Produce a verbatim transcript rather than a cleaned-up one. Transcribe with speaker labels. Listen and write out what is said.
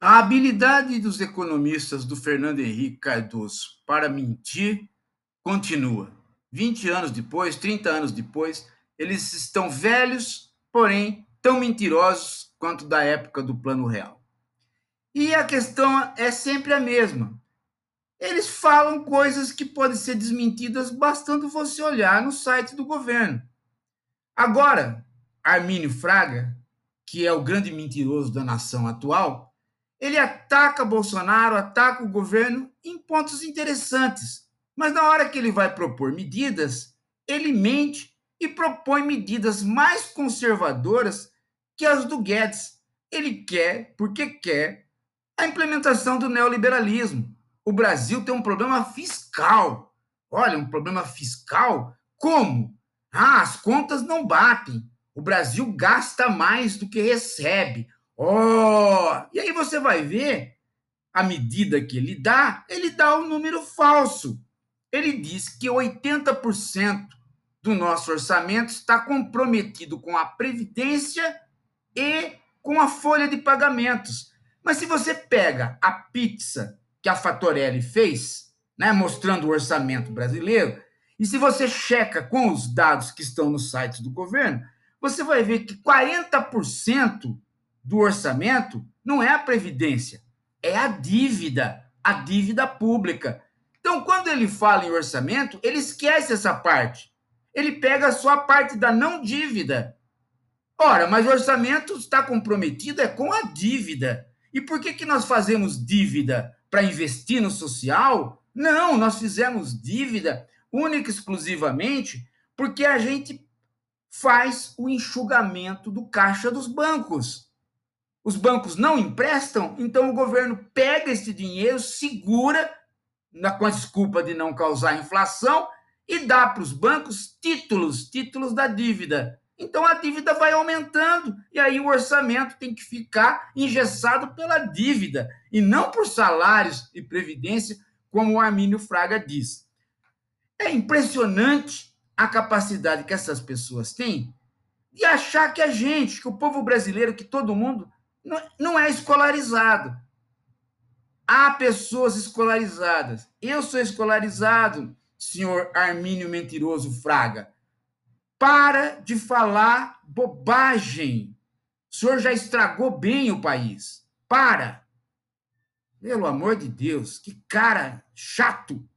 Speaker 1: A habilidade dos economistas do Fernando Henrique Cardoso para mentir continua. vinte anos depois, trinta anos depois, eles estão velhos, porém tão mentirosos quanto da época do Plano Real. E a questão é sempre a mesma. Eles falam coisas que podem ser desmentidas bastando você olhar no site do governo. Agora, Armínio Fraga, que é o grande mentiroso da nação atual, ele ataca Bolsonaro, ataca o governo em pontos interessantes. Mas na hora que ele vai propor medidas, ele mente e propõe medidas mais conservadoras que as do Guedes. Ele quer, porque quer, a implementação do neoliberalismo. O Brasil tem um problema fiscal. Olha, um problema fiscal? Como? Ah, as contas não batem. O Brasil gasta mais do que recebe. Oh! E aí você vai ver a medida que ele dá, ele dá um número falso. Ele diz que oitenta por cento do nosso orçamento está comprometido com a Previdência e com a folha de pagamentos. Mas se você pega a pizza que a Fatorelli fez, né, mostrando o orçamento brasileiro, e se você checa com os dados que estão nos sites do governo, você vai ver que quarenta por cento do orçamento não é a Previdência, é a dívida, a dívida pública. Então, quando ele fala em orçamento, ele esquece essa parte. Ele pega só a parte da não dívida. Ora, mas o orçamento está comprometido é com a dívida. E por que, que nós fazemos dívida? Para investir no social? Não, nós fizemos dívida única e exclusivamente porque a gente faz o enxugamento do caixa dos bancos. Os bancos não emprestam, então o governo pega esse dinheiro, segura, na, com a desculpa de não causar inflação, e dá para os bancos títulos, títulos da dívida. Então a dívida vai aumentando e aí o orçamento tem que ficar engessado pela dívida e não por salários e previdência, como o Armínio Fraga diz. É impressionante a capacidade que essas pessoas têm de achar que a gente, que o povo brasileiro, que todo mundo não é escolarizado. Há pessoas escolarizadas. Eu sou escolarizado, senhor Armínio Mentiroso Fraga. Para de falar bobagem. O senhor já estragou bem o país. Para. Pelo amor de Deus, que cara chato.